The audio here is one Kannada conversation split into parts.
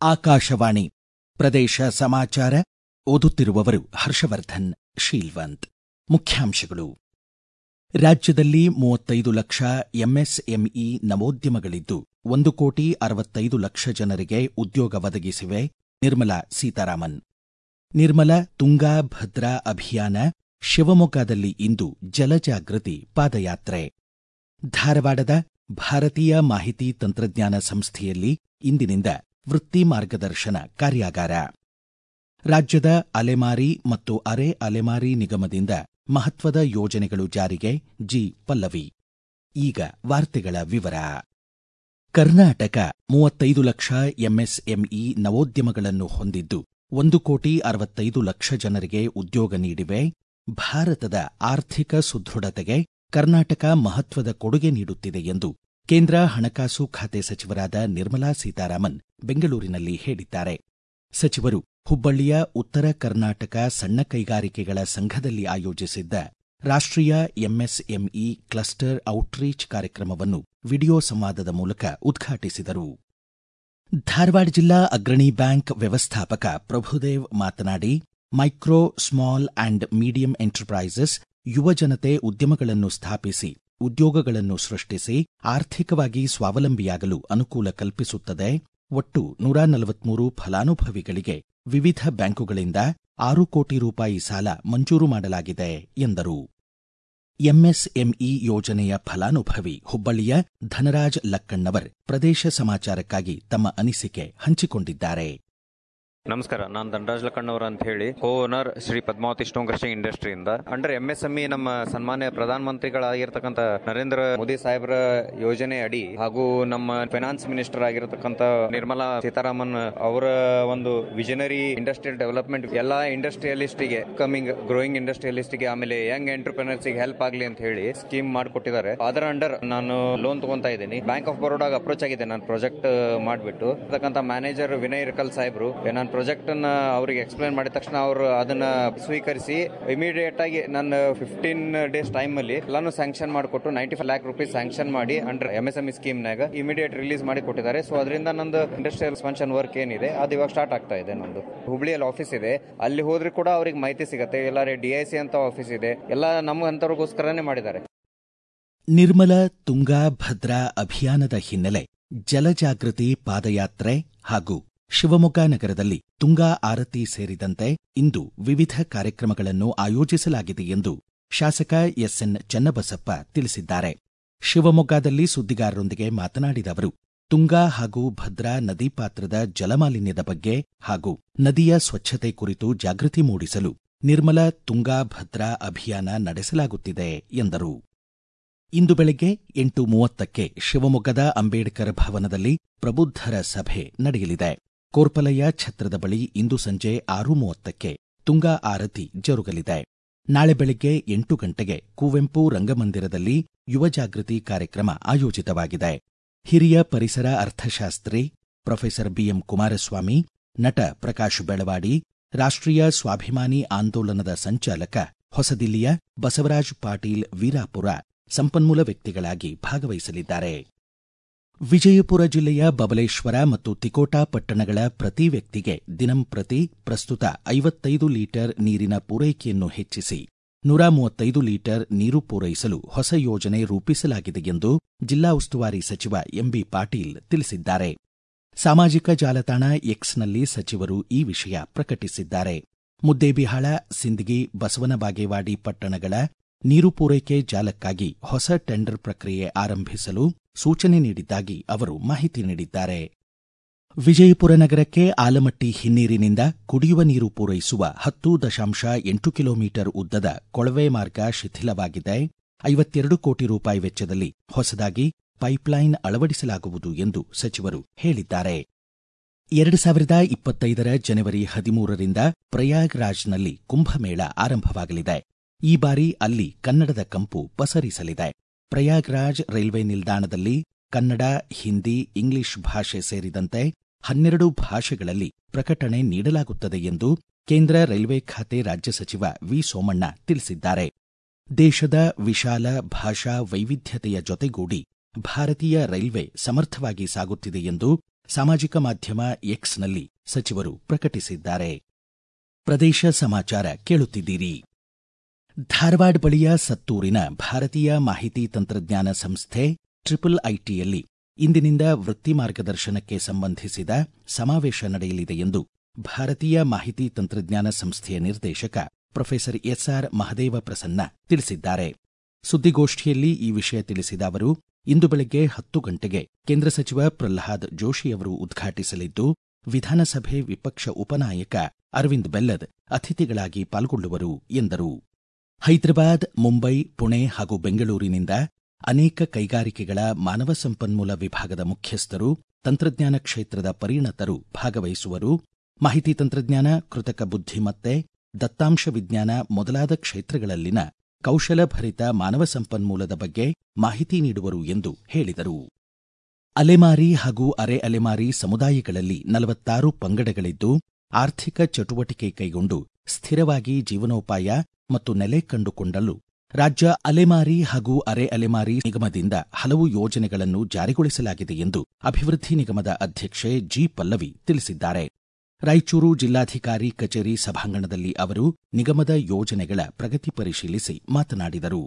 ಆಕಾಶವಾಣಿ ಪ್ರದೇಶ ಸಮಾಚಾರ ಓದುತ್ತಿರುವವರು ಹರ್ಷವರ್ಧನ್ ಶೀಲ್ವಂತ್. ಮುಖ್ಯಾಂಶಗಳು. ರಾಜ್ಯದಲ್ಲಿ 35 ಲಕ್ಷ ಎಂಎಸ್ಎಂಇ ನವೋದ್ಯಮಗಳಿದ್ದು 1,65,00,000 ಜನರಿಗೆ ಉದ್ಯೋಗ ಒದಗಿಸಿವೆ. ನಿರ್ಮಲಾ ಸೀತಾರಾಮನ್. ನಿರ್ಮಲ ತುಂಗಾ ಭದ್ರಾ ಅಭಿಯಾನ ಶಿವಮೊಗ್ಗದಲ್ಲಿ ಇಂದು ಜಲಜಾಗೃತಿ ಪಾದಯಾತ್ರೆ. ಧಾರವಾಡದ ಭಾರತೀಯ ಮಾಹಿತಿ ತಂತ್ರಜ್ಞಾನ ಸಂಸ್ಥೆಯಲ್ಲಿ ಇಂದಿನಿಂದ ವೃತ್ತಿ ಮಾರ್ಗದರ್ಶನ ಕಾರ್ಯಾಗಾರ. ರಾಜ್ಯದ ಅಲೆಮಾರಿ ಮತ್ತು ಅರೆ ಅಲೆಮಾರಿ ನಿಗಮದಿಂದ ಮಹತ್ವದ ಯೋಜನೆಗಳು ಜಾರಿಗೆ ಜಿ. ಪಲ್ಲವಿ. ಈಗ ವಾರ್ತೆಗಳ ವಿವರ. ಕರ್ನಾಟಕ 35 ಲಕ್ಷ ಎಂಎಸ್ಎಂಇ ನವೋದ್ಯಮಗಳನ್ನು ಹೊಂದಿದ್ದು 1,65,00,000 ಜನರಿಗೆ ಉದ್ಯೋಗ ನೀಡಿವೆ. ಭಾರತದ ಆರ್ಥಿಕ ಸುದೃಢತೆಗೆ ಕರ್ನಾಟಕ ಮಹತ್ವದ ಕೊಡುಗೆ ನೀಡುತ್ತಿದೆ ಎಂದು ಕೇಂದ್ರ ಹಣಕಾಸು ಖಾತೆ ಸಚಿವರಾದ ನಿರ್ಮಲಾ ಸೀತಾರಾಮನ್ ಬೆಂಗಳೂರಿನಲ್ಲಿ ಹೇಳಿದ್ದಾರೆ. ಸಚಿವರು ಹುಬ್ಬಳ್ಳಿಯ ಉತ್ತರ ಕರ್ನಾಟಕ ಸಣ್ಣ ಕೈಗಾರಿಕೆಗಳ ಸಂಘದಲ್ಲಿ ಆಯೋಜಿಸಿದ್ದ ರಾಷ್ಟ್ರೀಯ ಎಂಎಸ್ಎಂಇ ಕ್ಲಸ್ಟರ್ ಔಟ್ರೀಚ್ ಕಾರ್ಯಕ್ರಮವನ್ನು ವಿಡಿಯೋ ಸಂವಾದದ ಮೂಲಕ ಉದ್ಘಾಟಿಸಿದರು. ಧಾರವಾಡ ಜಿಲ್ಲಾ ಅಗ್ರಣಿ ಬ್ಯಾಂಕ್ ವ್ಯವಸ್ಥಾಪಕ ಪ್ರಭುದೇವ್ ಮಾತನಾಡಿ, micro, small and medium enterprises ಯುವಜನತೆ ಉದ್ಯಮಗಳನ್ನು ಸ್ಥಾಪಿಸಿ ಉದ್ಯೋಗಗಳನ್ನು ಸೃಷ್ಟಿಸಿ ಆರ್ಥಿಕವಾಗಿ ಸ್ವಾವಲಂಬಿಯಾಗಲು ಅನುಕೂಲ ಕಲ್ಪಿಸುತ್ತದೆ. ಒಟ್ಟು 143 ಫಲಾನುಭವಿಗಳಿಗೆ ವಿವಿಧ ಬ್ಯಾಂಕುಗಳಿಂದ 6 ಕೋಟಿ ರೂಪಾಯಿ ಸಾಲ ಮಂಜೂರು ಮಾಡಲಾಗಿದೆ ಎಂದರು. ಎಂಎಸ್ಎಂಇ ಯೋಜನೆಯ ಫಲಾನುಭವಿ ಹುಬ್ಬಳ್ಳಿಯ ಧನರಾಜ್ ಲಕ್ಕಣ್ಣವರ್ ಪ್ರದೇಶ ಸಮಾಚಾರಕ್ಕಾಗಿ ತಮ್ಮ ಅನಿಸಿಕೆ ಹಂಚಿಕೊಂಡಿದ್ದಾರೆ. ನಮಸ್ಕಾರ, ನಾನು ಧನರಾಜ್ ಲಕ್ಕಣ್ಣವರ್ ಅಂತ ಹೇಳಿ, owner Shri Padmavati stone crushing ಇಂಡಸ್ಟ್ರಿಯಿಂದ. ಅಂಡರ್ ಎಂಎಸ್ಎಂಇ ನಮ್ಮ ಸನ್ಮಾನ್ಯ ಪ್ರಧಾನಮಂತ್ರಿಗಳಾಗಿರ್ತಕ್ಕಂಥ ನರೇಂದ್ರ ಮೋದಿ ಸಾಹೇಬ್ರ ಯೋಜನೆ ಅಡಿ ಹಾಗೂ ನಮ್ಮ ಫೈನಾನ್ಸ್ ಮಿನಿಸ್ಟರ್ ಆಗಿರತಕ್ಕಂಥ ನಿರ್ಮಲಾ ಸೀತಾರಾಮನ್ ಅವರ ಒಂದು ವಿಷನರಿ ಇಂಡಸ್ಟ್ರಿಯಲ್ ಡೆವಲಪ್ಮೆಂಟ್ ಎಲ್ಲಾ ಇಂಡಸ್ಟ್ರಿಯಲಿಸ್ಟ್ಗೆ, ಕಮಿಂಗ್ ಗ್ರೋಯಿಂಗ್ ಇಂಡಸ್ಟ್ರಿಯಲಿಸ್ಟ್ಗೆ, ಆಮೇಲೆ ಯಂಗ್ ಎಂಟರ್ಪ್ರಿನರ್ಸ್ಗೆ ಹೆಲ್ಪ್ ಆಗಲಿ ಅಂತ ಹೇಳಿ ಸ್ಕೀಮ್ ಮಾಡಿಕೊಟ್ಟಿದ್ದಾರೆ. ಅದರ ಅಂಡರ್ ನಾನು ಲೋನ್ ತಗೊಂತಾ ಇದ್ದೀನಿ. ಬ್ಯಾಂಕ್ ಆಫ್ ಬರೋಡಾಗ ಅಪ್ರೋಚ್ ಆಗಿದೆ ನಾನು ಪ್ರಾಜೆಕ್ಟ್ ಮಾಡಿಬಿಟ್ಟು. ಅದಕ್ಕಂತ ಮ್ಯಾನೇಜರ್ ವಿನಯ್ ಇರ್ಕಲ್ ಸಾಹೇಬ್ರು ನಾನು ಪ್ರಾಜೆಕ್ಟ್ ಅನ್ನ ಅವರಿಗೆ ಎಕ್ಸ್ಪ್ಲೇನ್ ಮಾಡಿದ ತಕ್ಷಣ ಅವರು ಅದನ್ನ ಸ್ವೀಕರಿಸಿ ಇಮಿಡಿಯೇಟ್ ಆಗಿ ನನ್ನ 15 ಡೇಸ್ ಟೈಮ್ ಅಲ್ಲಿ ಎಲ್ಲಾನು ಸ್ಯಾಂಕ್ಷನ್ ಮಾಡಿಕೊಟ್ಟು 95 lakh rupees ಸ್ಯಾಂಕ್ಷನ್ ಮಾಡಿ ಅಂಡರ್ ಎಂಎಸ್ಎಂಇ ಸ್ಕೀಮ್ ನಾಗ ಇಮಿಡಿಯೇಟ್ ರಿಲೀಸ್ ಮಾಡಿ ಕೊಟ್ಟಿದ್ದಾರೆ. ಸೊ ಅದರಿಂದ ನಂದು ಇಂಡಸ್ಟ್ರಿಯಲ್ ಎಕ್ಸ್ಪಾನ್ಷನ್ ವರ್ಕ್ ಏನಿದೆ ಅದು ಇವಾಗ ಸ್ಟಾರ್ಟ್ ಆಗ್ತಾ ಇದೆ. ನಂದು ಹುಬ್ಳಿಯಲ್ಲಿ ಆಫೀಸ್ ಇದೆ, ಅಲ್ಲಿ ಹೋದ್ರೆ ಕೂಡ ಅವ್ರಿಗೆ ಮಾಹಿತಿ ಸಿಗುತ್ತೆ. ಎಲ್ಲಾರೆ DIC ಅಂತ ಆಫೀಸ್ ಇದೆ, ಎಲ್ಲ ನಮ್ಮಂತವ್ರಿಗೋಸ್ಕರನೇ ಮಾಡಿದ್ದಾರೆ. ನಿರ್ಮಲ ತುಂಗಾ ಭದ್ರಾ ಅಭಿಯಾನದ ಹಿನ್ನೆಲೆ ಜಲಜಾಗೃತಿ ಪಾದಯಾತ್ರೆ ಹಾಗೂ ಶಿವಮೊಗ್ಗ ನಗರದಲ್ಲಿ ತುಂಗಾ ಆರತಿ ಸೇರಿದಂತೆ ಇಂದು ವಿವಿಧ ಕಾರ್ಯಕ್ರಮಗಳನ್ನು ಆಯೋಜಿಸಲಾಗಿದೆ ಎಂದು ಶಾಸಕ ಎಸ್ಎನ್ ಚನ್ನಬಸಪ್ಪ ತಿಳಿಸಿದ್ದಾರೆ. ಶಿವಮೊಗ್ಗದಲ್ಲಿ ಸುದ್ದಿಗಾರರೊಂದಿಗೆ ಮಾತನಾಡಿದ ಅವರು, ತುಂಗಾ ಹಾಗೂ ಭದ್ರಾ ನದಿ ಪಾತ್ರದ ಜಲಮಾಲಿನ್ಯದ ಬಗ್ಗೆ ಹಾಗೂ ನದಿಯ ಸ್ವಚ್ಛತೆ ಕುರಿತು ಜಾಗೃತಿ ಮೂಡಿಸಲು ನಿರ್ಮಲ ತುಂಗಾ ಭದ್ರಾ ಅಭಿಯಾನ ನಡೆಸಲಾಗುತ್ತಿದೆ ಎಂದರು. ಇಂದು ಬೆಳಗ್ಗೆ 8:30ಕ್ಕೆ ಶಿವಮೊಗ್ಗದ ಅಂಬೇಡ್ಕರ್ ಭವನದಲ್ಲಿ ಪ್ರಬುದ್ಧರ ಸಭೆ ನಡೆಯಲಿದೆ. ಕೋರ್ಪಲಯ ಛತ್ರದ ಬಳಿ ಇಂದು ಸಂಜೆ 6:30ಕ್ಕೆ ತುಂಗಾ ಆರತಿ ಜರುಗಲಿದೆ. ನಾಳೆ ಬೆಳಗ್ಗೆ 8 ಗಂಟೆಗೆ ಕುವೆಂಪು ರಂಗಮಂದಿರದಲ್ಲಿ ಯುವಜಾಗೃತಿ ಕಾರ್ಯಕ್ರಮ ಆಯೋಜಿತವಾಗಿದೆ. ಹಿರಿಯ ಪರಿಸರ ಅರ್ಥಶಾಸ್ತ್ರಿ ಪ್ರೊಫೆಸರ್ ಬಿಎಂ ಕುಮಾರಸ್ವಾಮಿ, ನಟ ಪ್ರಕಾಶ್ ಬೆಳವಾಡಿ, ರಾಷ್ಟ್ರೀಯ ಸ್ವಾಭಿಮಾನಿ ಆಂದೋಲನದ ಸಂಚಾಲಕ ಹೊಸದಿಲ್ಲಿಯ ಬಸವರಾಜ್ ಪಾಟೀಲ್ ವೀರಾಪುರ ಸಂಪನ್ಮೂಲ ವ್ಯಕ್ತಿಗಳಾಗಿ ಭಾಗವಹಿಸಲಿದ್ದಾರೆ. ವಿಜಯಪುರ ಜಿಲ್ಲೆಯ ಬಬಲೇಶ್ವರ ಮತ್ತು ತಿಕೋಟಾ ಪಟ್ಟಣಗಳ ಪ್ರತಿ ವ್ಯಕ್ತಿಗೆ ದಿನಂಪ್ರತಿ ಪ್ರಸ್ತುತ 55 ಲೀಟರ್ ನೀರಿನ ಪೂರೈಕೆಯನ್ನು ಹೆಚ್ಚಿಸಿ 135 ಲೀಟರ್ ನೀರು ಪೂರೈಸಲು ಹೊಸ ಯೋಜನೆ ರೂಪಿಸಲಾಗಿದೆ ಎಂದು ಜಿಲ್ಲಾ ಉಸ್ತುವಾರಿ ಸಚಿವ ಎಂಬಿ ಪಾಟೀಲ್ ತಿಳಿಸಿದ್ದಾರೆ. ಸಾಮಾಜಿಕ ಜಾಲತಾಣ ಎಕ್ಸ್ನಲ್ಲಿ ಸಚಿವರು ಈ ವಿಷಯ ಪ್ರಕಟಿಸಿದ್ದಾರೆ. ಮುದ್ದೇಬಿಹಾಳ, ಸಿಂದಗಿ, ಬಸವನ ಬಾಗೇವಾಡಿ ಪಟ್ಟಣಗಳ ನೀರು ಪೂರೈಕೆ ಜಾಲಕ್ಕಾಗಿ ಹೊಸ ಟೆಂಡರ್ ಪ್ರಕ್ರಿಯೆ ಆರಂಭಿಸಲು ಸೂಚನೆ ನೀಡಿದ್ದಾಗಿ ಅವರು ಮಾಹಿತಿ ನೀಡಿದ್ದಾರೆ. ವಿಜಯಪುರ ನಗರಕ್ಕೆ ಆಲಮಟ್ಟಿ ಹಿನ್ನೀರಿನಿಂದ ಕುಡಿಯುವ ನೀರು ಪೂರೈಸುವ 10.8 ಕಿಲೋಮೀಟರ್ ಉದ್ದದ ಕೊಳವೆ ಮಾರ್ಗ ಶಿಥಿಲವಾಗಿದೆ. 52 ಕೋಟಿ ರೂಪಾಯಿ ವೆಚ್ಚದಲ್ಲಿ ಹೊಸದಾಗಿ ಪೈಪ್ಲೈನ್ ಅಳವಡಿಸಲಾಗುವುದು ಎಂದು ಸಚಿವರು ಹೇಳಿದ್ದಾರೆ. 2025 ಜನವರಿ 13ರಿಂದ ಪ್ರಯಾಗ್ರಾಜ್ನಲ್ಲಿ ಕುಂಭಮೇಳ ಆರಂಭವಾಗಲಿದೆ. ಈ ಬಾರಿ ಅಲ್ಲಿ ಕನ್ನಡದ ಕಂಪು ಪಸರಿಸಲಿದೆ. ಪ್ರಯಾಗ್ರಾಜ್ ರೈಲ್ವೆ ನಿಲ್ದಾಣದಲ್ಲಿ ಕನ್ನಡ, ಹಿಂದಿ, ಇಂಗ್ಲಿಷ್ ಭಾಷೆ ಸೇರಿದಂತೆ 12 ಭಾಷೆಗಳಲ್ಲಿ ಪ್ರಕಟಣೆ ನೀಡಲಾಗುತ್ತದೆ ಎಂದು ಕೇಂದ್ರ ರೈಲ್ವೆ ಖಾತೆ ರಾಜ್ಯ ಸಚಿವ ವಿ ಸೋಮಣ್ಣ ತಿಳಿಸಿದ್ದಾರೆ. ದೇಶದ ವಿಶಾಲ ಭಾಷಾ ವೈವಿಧ್ಯತೆಯ ಜೊತೆಗೂಡಿ ಭಾರತೀಯ ರೈಲ್ವೆ ಸಮರ್ಥವಾಗಿ ಸಾಗುತ್ತಿದೆ ಎಂದು ಸಾಮಾಜಿಕ ಮಾಧ್ಯಮ ಎಕ್ಸ್ನಲ್ಲಿ ಸಚಿವರು ಪ್ರಕಟಿಸಿದ್ದಾರೆ. ಪ್ರದೇಶ ಸಮಾಚಾರ ಕೇಳುತ್ತಿದ್ದೀರಿ. ಧಾರವಾಡ ಬಳಿಯ ಸತ್ತೂರಿನ ಭಾರತೀಯ ಮಾಹಿತಿ ತಂತ್ರಜ್ಞಾನ ಸಂಸ್ಥೆ ಐಐಟಿಯಲ್ಲಿ ಇಂದಿನಿಂದ ವೃತ್ತಿ ಮಾರ್ಗದರ್ಶನಕ್ಕೆ ಸಂಬಂಧಿಸಿದ ಸಮಾವೇಶ ನಡೆಯಲಿದೆ ಎಂದು ಭಾರತೀಯ ಮಾಹಿತಿ ತಂತ್ರಜ್ಞಾನ ಸಂಸ್ಥೆಯ ನಿರ್ದೇಶಕ ಪ್ರೊಫೆಸರ್ ಎಸ್ಆರ್ ಮಹದೇವ ಪ್ರಸನ್ನ ತಿಳಿಸಿದ್ದಾರೆ. ಸುದ್ದಿಗೋಷ್ಠಿಯಲ್ಲಿ ಈ ವಿಷಯ ತಿಳಿಸಿದ ಅವರು, ಇಂದು ಬೆಳಗ್ಗೆ 10 ಗಂಟೆಗೆ ಕೇಂದ್ರ ಸಚಿವ ಪ್ರಲ್ಹಾದ್ ಜೋಶಿಯವರು ಉದ್ಘಾಟಿಸಲಿದ್ದು, ವಿಧಾನಸಭೆ ವಿಪಕ್ಷ ಉಪನಾಯಕ ಅರವಿಂದ್ ಬೆಲ್ಲದ್ ಅತಿಥಿಗಳಾಗಿ ಪಾಲ್ಗೊಳ್ಳುವರು ಎಂದರು. ಹೈದರಾಬಾದ್, ಮುಂಬೈ, ಪುಣೆ ಹಾಗೂ ಬೆಂಗಳೂರಿನಿಂದ ಅನೇಕ ಕೈಗಾರಿಕೆಗಳ ಮಾನವ ಸಂಪನ್ಮೂಲ ವಿಭಾಗದ ಮುಖ್ಯಸ್ಥರು, ತಂತ್ರಜ್ಞಾನ ಕ್ಷೇತ್ರದ ಪರಿಣತರು ಭಾಗವಹಿಸುವರು. ಮಾಹಿತಿ ತಂತ್ರಜ್ಞಾನ, ಕೃತಕ ಬುದ್ಧಿಮತ್ತೆ, ದತ್ತಾಂಶ ವಿಜ್ಞಾನ ಮೊದಲಾದ ಕ್ಷೇತ್ರಗಳಲ್ಲಿನ ಕೌಶಲಭರಿತ ಮಾನವ ಸಂಪನ್ಮೂಲದ ಬಗ್ಗೆ ಮಾಹಿತಿ ನೀಡುವರು ಎಂದು ಹೇಳಿದರು. ಅಲೆಮಾರಿ ಹಾಗೂ ಅರೆ ಅಲೆಮಾರಿ ಸಮುದಾಯಗಳಲ್ಲಿ 46 ಪಂಗಡಗಳಿದ್ದು, ಆರ್ಥಿಕ ಚಟುವಟಿಕೆ ಕೈಗೊಂಡು ಸ್ಥಿರವಾಗಿ ಜೀವನೋಪಾಯ ಮತ್ತು ನೆಲೆ ಕಂಡುಕೊಳ್ಳಲು ರಾಜ್ಯ ಅಲೆಮಾರಿ ಹಾಗೂ ಅರೆ ಅಲೆಮಾರಿ ನಿಗಮದಿಂದ ಹಲವು ಯೋಜನೆಗಳನ್ನು ಜಾರಿಗೊಳಿಸಲಾಗಿದೆ ಎಂದು ಅಭಿವೃದ್ಧಿ ನಿಗಮದ ಅಧ್ಯಕ್ಷೆ ಜಿ ಪಲ್ಲವಿ ತಿಳಿಸಿದ್ದಾರೆ. ರಾಯಚೂರು ಜಿಲ್ಲಾಧಿಕಾರಿ ಕಚೇರಿ ಸಭಾಂಗಣದಲ್ಲಿ ಅವರು ನಿಗಮದ ಯೋಜನೆಗಳ ಪ್ರಗತಿ ಪರಿಶೀಲಿಸಿ ಮಾತನಾಡಿದರು.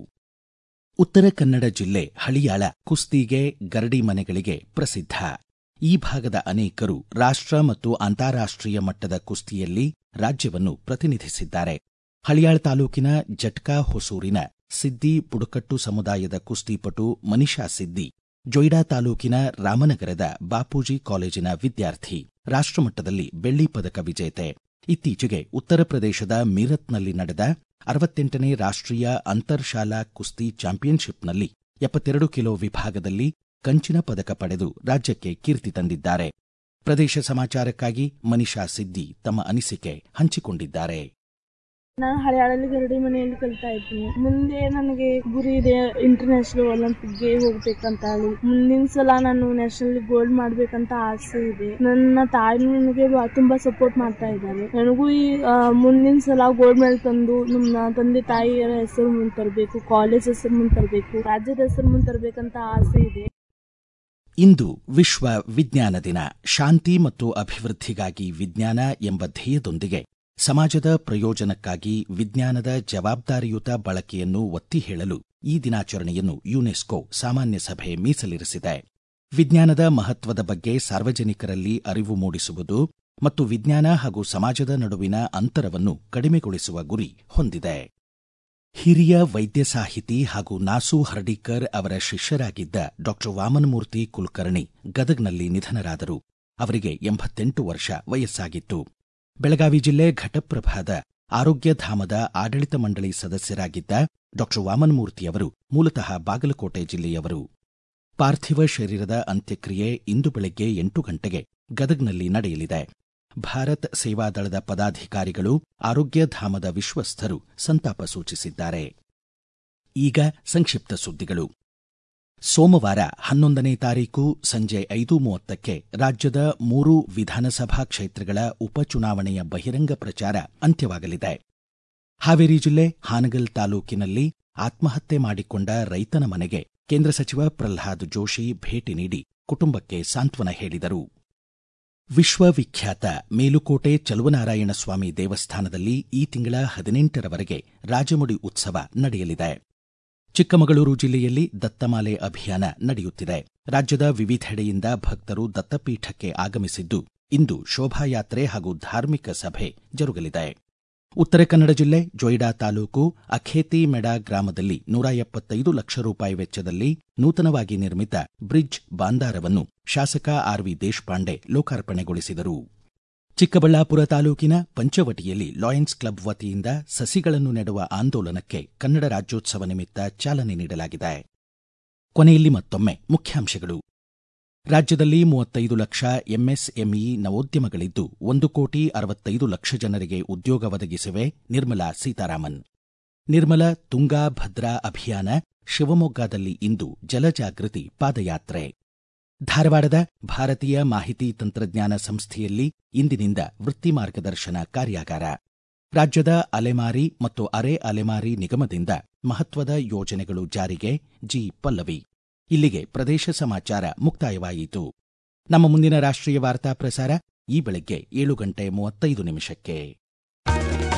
ಉತ್ತರ ಕನ್ನಡ ಜಿಲ್ಲೆ ಹಳಿಯಾಳ ಕುಸ್ತಿಗೆ, ಗರಡಿ ಮನೆಗಳಿಗೆ ಪ್ರಸಿದ್ಧ. ಈ ಭಾಗದ ಅನೇಕರು ರಾಷ್ಟ್ರ ಮತ್ತು ಅಂತಾರಾಷ್ಟ್ರೀಯ ಮಟ್ಟದ ಕುಸ್ತಿಯಲ್ಲಿ ರಾಜ್ಯವನ್ನು ಪ್ರತಿನಿಧಿಸಿದ್ದಾರೆ. ಹಳಿಯಾಳ ತಾಲೂಕಿನ ಜಟ್ಕಾ ಹೊಸೂರಿನ ಸಿದ್ದಿ ಬುಡಕಟ್ಟು ಸಮುದಾಯದ ಕುಸ್ತಿಪಟು ಮನಿಷಾ ಸಿದ್ದಿ, ಜೊಯ್ಡಾ ತಾಲೂಕಿನ ರಾಮನಗರದ ಬಾಪೂಜಿ ಕಾಲೇಜಿನ ವಿದ್ಯಾರ್ಥಿ, ರಾಷ್ಟ್ರಮಟ್ಟದಲ್ಲಿ ಬೆಳ್ಳಿ ಪದಕ ವಿಜೇತೆ. ಇತ್ತೀಚೆಗೆ ಉತ್ತರ ಪ್ರದೇಶದ ಮೀರತ್ನಲ್ಲಿ ನಡೆದ 68ನೇ ರಾಷ್ಟ್ರೀಯ ಅಂತರ್ ಶಾಲಾ ಕುಸ್ತಿ ಚಾಂಪಿಯನ್ಶಿಪ್ನಲ್ಲಿ 72 ಕಿಲೋ ವಿಭಾಗದಲ್ಲಿ ಕಂಚಿನ ಪದಕ ಪಡೆದು ರಾಜ್ಯಕ್ಕೆ ಕೀರ್ತಿ ತಂದಿದ್ದಾರೆ. ಪ್ರದೇಶ ಸಮಾಚಾರಕ್ಕಾಗಿ ಮನಿಷಾ ಸಿದ್ದಿ ತಮ್ಮ ಅನಿಸಿಕೆ ಹಂಚಿಕೊಂಡಿದ್ದಾರೆ. ನಾನು ಹಳಿಯಾಳಲ್ಲಿ ಗರಡಿ ಮನೆಯಲ್ಲಿ ಕಲಿತಾ ಇದ್ದೀನಿ. ಮುಂದೆ ನನಗೆ ಗುರಿ ಇದೆ ಇಂಟರ್ನ್ಯಾಷನಲ್ ಒಲಿಂಪಿಕ್ಗೆ ಹೋಗ್ಬೇಕಂತ ಹೇಳಿ. ಮುಂದಿನ ಸಲ ನಾನು ನ್ಯಾಷನಲ್ ಗೋಲ್ಡ್ ಮಾಡ್ಬೇಕಂತ ಆಸೆ ಇದೆ. ನನ್ನ ತಾಯಿ ನನಗೆ ತುಂಬಾ ಸಪೋರ್ಟ್ ಮಾಡ್ತಾ ಇದ್ದಾರೆ. ನನಗೂ ಈ ಮುಂದಿನ ಸಲ ಗೋಲ್ಡ್ ಮೆಡಲ್ ತಂದು ನಮ್ಮ ತಂದೆ ತಾಯಿಯರ ಹೆಸರು ಮುಂದೆ ತರಬೇಕು, ಕಾಲೇಜ್ ಹೆಸರು ಮುಂದೆ ತರಬೇಕು, ರಾಜ್ಯದ ಹೆಸರು ಮುಂದೆ ತರಬೇಕಂತ ಆಸೆ ಇದೆ. ಇಂದು ವಿಶ್ವ ವಿಜ್ಞಾನ ದಿನ. ಶಾಂತಿ ಮತ್ತು ಅಭಿವೃದ್ಧಿಗಾಗಿ ವಿಜ್ಞಾನ ಎಂಬ ಧ್ಯೇಯದೊಂದಿಗೆ ಸಮಾಜದ ಪ್ರಯೋಜನಕ್ಕಾಗಿ ವಿಜ್ಞಾನದ ಜವಾಬ್ದಾರಿಯುತ ಬಳಕೆಯನ್ನು ಒತ್ತಿ ಹೇಳಲು ಈ ದಿನಾಚರಣೆಯನ್ನು ಯುನೆಸ್ಕೋ ಸಾಮಾನ್ಯ ಸಭೆ ಮೀಸಲಿರಿಸಿದೆ. ವಿಜ್ಞಾನದ ಮಹತ್ವದ ಬಗ್ಗೆ ಸಾರ್ವಜನಿಕರಲ್ಲಿ ಅರಿವು ಮೂಡಿಸುವುದು ಮತ್ತು ವಿಜ್ಞಾನ ಹಾಗೂ ಸಮಾಜದ ನಡುವಿನ ಅಂತರವನ್ನು ಕಡಿಮೆಗೊಳಿಸುವ ಗುರಿ ಹೊಂದಿದೆ. ಹಿರಿಯ ವೈದ್ಯ ಸಾಹಿತಿ ಹಾಗೂ ನಾಸು ಹರ್ಡಿಕರ್ ಅವರ ಶಿಷ್ಯರಾಗಿದ್ದ ಡಾ ವಾಮನಮೂರ್ತಿ ಕುಲಕರ್ಣಿ ಗದಗ್ನಲ್ಲಿ ನಿಧನರಾದರು. ಅವರಿಗೆ 88 ವರ್ಷ ವಯಸ್ಸಾಗಿತ್ತು. ಬೆಳಗಾವಿ ಜಿಲ್ಲೆ ಘಟಪ್ರಭಾದ ಆರೋಗ್ಯಧಾಮದ ಆಡಳಿತ ಮಂಡಳಿ ಸದಸ್ಯರಾಗಿದ್ದ ಡಾ ವಾಮನಮೂರ್ತಿಯವರು ಮೂಲತಃ ಬಾಗಲಕೋಟೆ ಜಿಲ್ಲೆಯವರು. ಪಾರ್ಥಿವ ಶರೀರದ ಅಂತ್ಯಕ್ರಿಯೆ ಇಂದು ಬೆಳಗ್ಗೆ 8 ಗಂಟೆಗೆ ಗದಗ್ನಲ್ಲಿ ನಡೆಯಲಿದೆ. ಭಾರತ್ ಸೇವಾದಳದ ಪದಾಧಿಕಾರಿಗಳು, ಆರೋಗ್ಯಧಾಮದ ವಿಶ್ವಸ್ಥರು ಸಂತಾಪ ಸೂಚಿಸಿದ್ದಾರೆ. ಈಗ ಸಂಕ್ಷಿಪ್ತ ಸುದ್ದಿಗಳು. ಸೋಮವಾರ 11ನೇ ತಾರೀಕು ಸಂಜೆ 5:30ಕ್ಕೆ ರಾಜ್ಯದ 3 ವಿಧಾನಸಭಾ ಕ್ಷೇತ್ರಗಳ ಉಪಚುನಾವಣೆಯ ಬಹಿರಂಗ ಪ್ರಚಾರ ಅಂತ್ಯವಾಗಲಿದೆ. ಹಾವೇರಿ ಜಿಲ್ಲೆ ಹಾನಗಲ್ ತಾಲೂಕಿನಲ್ಲಿ ಆತ್ಮಹತ್ಯೆ ಮಾಡಿಕೊಂಡ ರೈತನ ಮನೆಗೆ ಕೇಂದ್ರ ಸಚಿವ ಪ್ರಲ್ಹಾದ್ ಜೋಶಿ ಭೇಟಿ ನೀಡಿ ಕುಟುಂಬಕ್ಕೆ ಸಾಂತ್ವನ ಹೇಳಿದರು. ವಿಶ್ವವಿಖ್ಯಾತ ಮೇಲುಕೋಟೆ ಚಲುವನಾರಾಯಣ ಸ್ವಾಮಿ ದೇವಸ್ಥಾನದಲ್ಲಿ ಈ ತಿಂಗಳ 18ರವರೆಗೆ ರಾಜಮುಡಿ ಉತ್ಸವ ನಡೆಯಲಿದೆ. ಚಿಕ್ಕಮಗಳೂರು ಜಿಲ್ಲೆಯಲ್ಲಿ ದತ್ತಮಾಲೆ ಅಭಿಯಾನ ನಡೆಯುತ್ತಿದೆ. ರಾಜ್ಯದ ವಿವಿಧೆಡೆಯಿಂದ ಭಕ್ತರು ದತ್ತಪೀಠಕ್ಕೆ ಆಗಮಿಸಿದ್ದು, ಇಂದು ಶೋಭಾಯಾತ್ರೆ ಹಾಗೂ ಧಾರ್ಮಿಕ ಸಭೆ ಜರುಗಲಿದೆ. ಉತ್ತರ ಕನ್ನಡ ಜಿಲ್ಲೆ ಜೊಯ್ಡಾ ತಾಲೂಕು ಅಖೇತಿ ಮೆಡಾ ಗ್ರಾಮದಲ್ಲಿ 175 ಲಕ್ಷ ರೂಪಾಯಿ ವೆಚ್ಚದಲ್ಲಿ ನೂತನವಾಗಿ ನಿರ್ಮಿತ ಬ್ರಿಡ್ಜ್ ಬಾಂದಾರವನ್ನು ಶಾಸಕ ಆರ್ವಿ ದೇಶಪಾಂಡೆ ಲೋಕಾರ್ಪಣೆಗೊಳಿಸಿದರು. ಚಿಕ್ಕಬಳ್ಳಾಪುರ ತಾಲೂಕಿನ ಪಂಚವಟಿಯಲ್ಲಿ ಲಾಯನ್ಸ್ ಕ್ಲಬ್ ವತಿಯಿಂದ ಸಸಿಗಳನ್ನು ನೆಡುವ ಆಂದೋಲನಕ್ಕೆ ಕನ್ನಡ ರಾಜ್ಯೋತ್ಸವ ನಿಮಿತ್ತ ಚಾಲನೆ ನೀಡಲಾಗಿದೆ. ಕೊನೆಯಲ್ಲಿ ಮತ್ತೊಮ್ಮೆ ಮುಖ್ಯಾಂಶಗಳು. ರಾಜ್ಯದಲ್ಲಿ 35 ಲಕ್ಷ ಎಂಎಸ್ಎಂಇ ನವೋದ್ಯಮಗಳಿದ್ದು 1,65 ಲಕ್ಷ ಜನರಿಗೆ ಉದ್ಯೋಗ ಒದಗಿಸಿವೆ. ನಿರ್ಮಲಾ ಸೀತಾರಾಮನ್. ನಿರ್ಮಲ ತುಂಗಾ ಭದ್ರಾ ಅಭಿಯಾನ, ಶಿವಮೊಗ್ಗದಲ್ಲಿ ಇಂದು ಜಲಜಾಗೃತಿ ಪಾದಯಾತ್ರೆ. ಧಾರವಾಡದ ಭಾರತೀಯ ಮಾಹಿತಿ ತಂತ್ರಜ್ಞಾನ ಸಂಸ್ಥೆಯಲ್ಲಿ ಇಂದಿನಿಂದ ವೃತ್ತಿ ಮಾರ್ಗದರ್ಶನ ಕಾರ್ಯಾಗಾರ. ರಾಜ್ಯದ ಅಲೆಮಾರಿ ಮತ್ತು ಅರೆ ಅಲೆಮಾರಿ ನಿಗಮದಿಂದ ಮಹತ್ವದ ಯೋಜನೆಗಳು ಜಾರಿಗೆ. ಜಿ ಪಲ್ಲವಿ. ಇಲ್ಲಿಗೆ ಪ್ರದೇಶ ಸಮಾಚಾರ ಮುಕ್ತಾಯವಾಯಿತು. ನಮ್ಮ ಮುಂದಿನ ರಾಷ್ಟ್ರೀಯ ವಾರ್ತಾ ಪ್ರಸಾರ ಈ ಬೆಳಗ್ಗೆ 7:35 ನಿಮಿಷಕ್ಕೆ.